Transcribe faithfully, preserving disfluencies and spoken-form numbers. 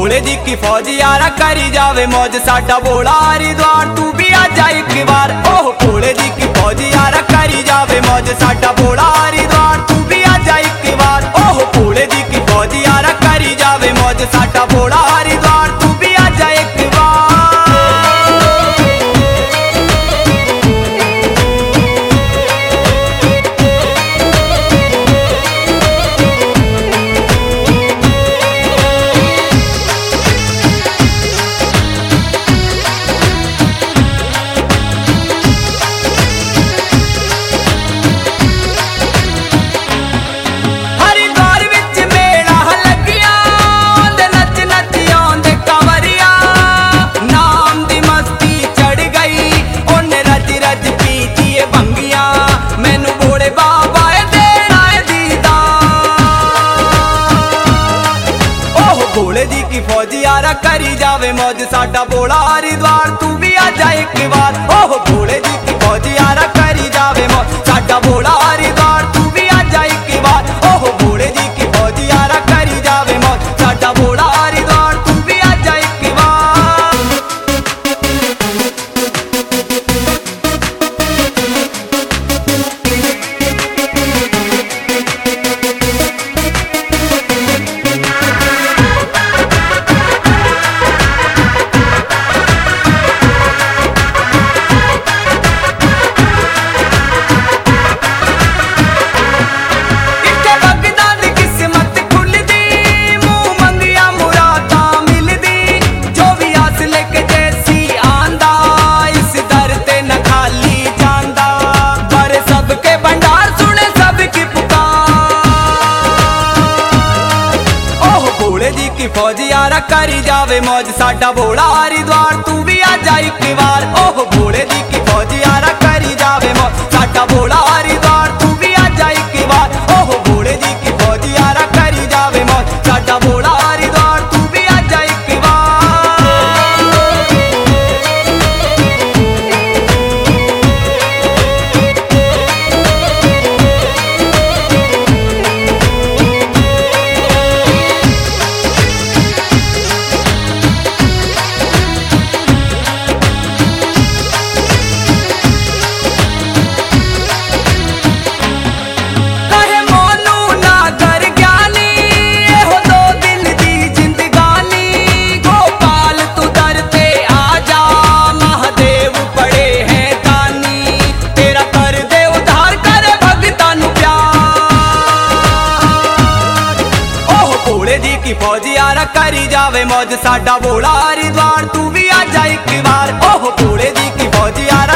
भोले जी की फौज यारा करी जावे मौज साडा भोला हरिद्वार तू भी आ जा एक बार। ओह भोले जी की फौज यारा करी जावे मौज साडा भोला हरिद्वार तू भी आ जा एक बार। ओह भोले जी की फौज यारा करी जावे मौज साडा भोला हरिद्वार तू भी आ जा एक बार। भोले जी की फौज यारा करी जावे मौज साडा भोला हरिद्वार तू भी आ जा एक बार। ओह भोले जी की फौज यारा करी जावे मौज साडा भोला हरिद्वार तू भी आ जा एक बार। ओह भोले जी की फौज यारा करी जावे मौज साडा भोला हरिद्वार तू भी आ जा एक बार। फौज यारा करी जावे मौज साडा भोला हरिद्वार तू भी आ जा एक बार। ओह भोले जी की फौज यारा करी जावे मौज साडा भोला हरिद्वार तू भी आ जा एक बार। ओह भोले जी की फौज यारा करी जावे मौज साडा भोला हरिद्वार तू भी आ जा एक बार। की फौज यारा करी जावे मौज साडा भोला हरिद्वार तू भी आ जा एक बार। ओह भोले जी की फौज यारा